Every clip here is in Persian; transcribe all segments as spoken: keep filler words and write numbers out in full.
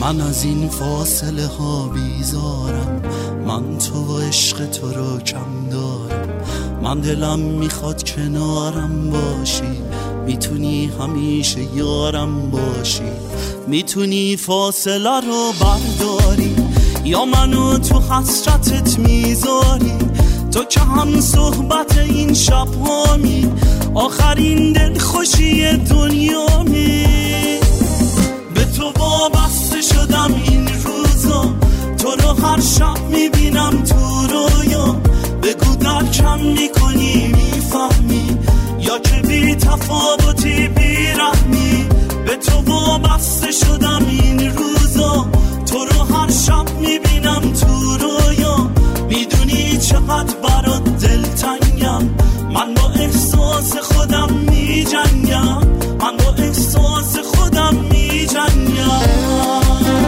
من از این فاصله ها بیزارم، من تو و عشق تو رو کم دارم. من دلم میخواد کنارم باشی، میتونی همیشه یارم باشی. میتونی فاصله رو برداری یا منو تو حسرتت میذاری. تو که هم صحبت این شب هامی، آخرین دل خوشی دنیا می. به تو وابسته شدم این روزا، تو رو هر شب میبینم تو رویا. بگو درکم میکنی میفهمی یا که بی تفاوتی بی رحمی. به تو وابسته شدم این روزا، تو رو هر شب میبینم تو رویا. میدونی چقدر برات دلتنگم، من با احساس خودم میجنگم، من با احساس خودم میجنگم.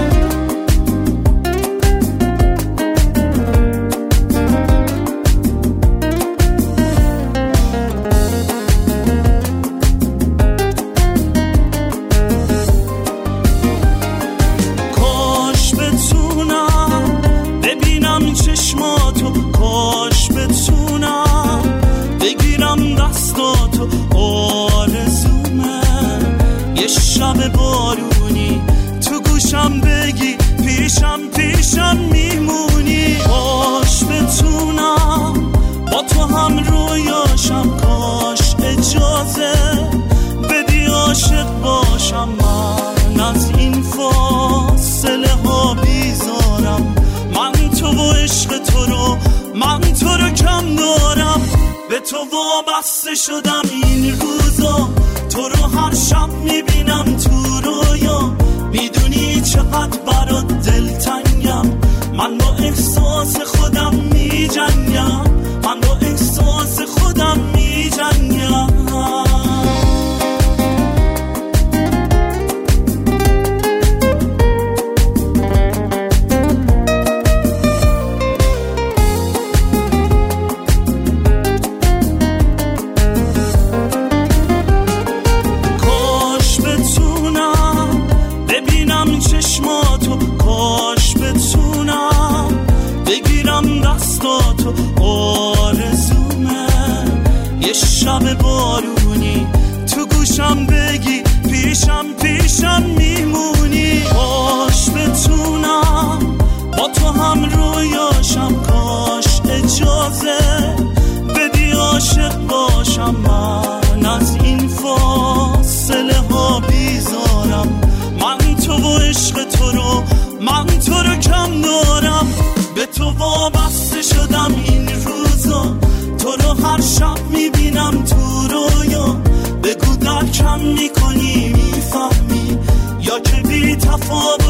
کاش بتونم ببینم چشماتو، کاش بتونم بگیرم دستاتو. آرزومه یه شب بارونی تو گوشم بگی پیشم پیشم میمونی. کاش بتونم با تو هم رویاشم، کاش اجازه بدی عاشق باشم. من از این فاصله ها بیزارم، من تو و عشق تو رو، من تو رو کم دارم. به تو وابسته شدم این روزا، تو رو هر شب میبینم تو رویا. میدونی چقدر برات دلتنگم، من با احساس خودم میجنگم، من با احساس خودم میجنگم. چشماتو، کاش بتونم بگیرم دستاتو. آرزومه یه شب بارونی تو گوشم بگی پیشم پیشم میمونی. کاش بتونم با تو هم رویاشم، کاش اجازه بدی عاشق باشم. من از این فاصله ها بیزارم، من تو و عشق تو رو، من تو رو کم دارم. به تو وابسته شدم این روزا، تو رو هر شب میبینم تو رویا. بگو درکم میکنی میفهمی یا که بی تفاوت